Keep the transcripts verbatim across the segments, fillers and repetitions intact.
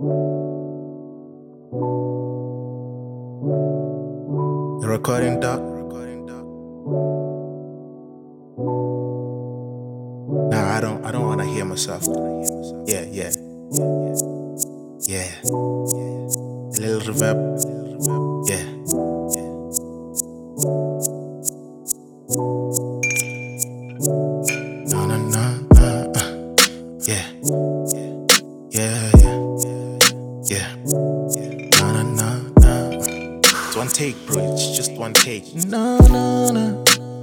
The recording doc. Nah, I don't. I don't wanna hear myself. Yeah, yeah, yeah. A little reverb. Yeah. No, no, no, no. Uh. Yeah, yeah, yeah, yeah. No, no, no, no. It's one take, bro. It's just one take. No, no, no.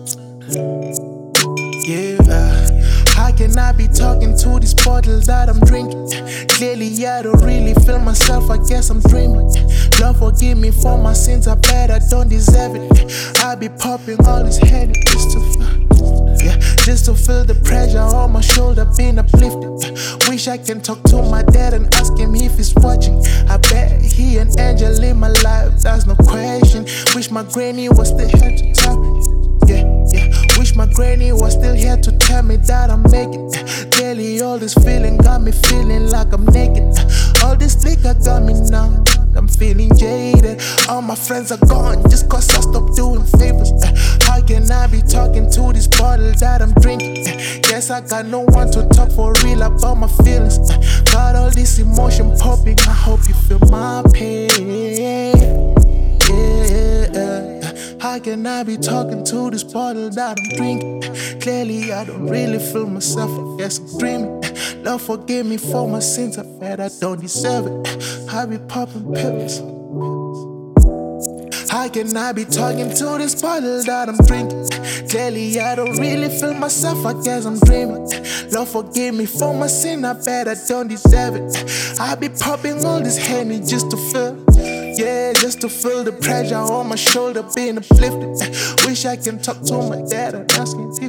Yeah. Uh, how can I be talking to this bottle that I'm drinking? Clearly, I don't really feel myself. I guess I'm dreaming. Lord, forgive me for my sins. I bet I don't deserve it. I be popping all this head just to feel, yeah, just to feel the pressure on my shoulder being uplifted. Wish I can talk to my dad and ask him if he's watching. I bet he an angel in my life. That's no question. Wish my granny was still here to tell me. Yeah, yeah. Wish my granny was still here to tell me that I'm making. Daily, all this feeling got me feeling like I'm naked. All this liquor got me now. I'm feeling jaded. All my friends are gone just cause I stopped doing favors. How can I be talking to this bottle that I'm drinking? Guess I got no one to talk for real about my feelings. Got all this emotion popping. I hope you feel my pain. Yeah. How can I be talking to this bottle that I'm drinking? Clearly, I don't really feel myself. I guess I'm dreaming. Lord, forgive me for my sins. I bet I don't deserve it. I be popping pills. How can I be talking to this bottle that I'm drinking? Clearly, I don't really feel myself. I guess I'm dreaming. Lord, forgive me for my sin. I bet I don't deserve it. I be popping all this Henny just to feel. Yeah, just to feel the pressure on my shoulder being uplifted. Wish I can talk to my dad and ask him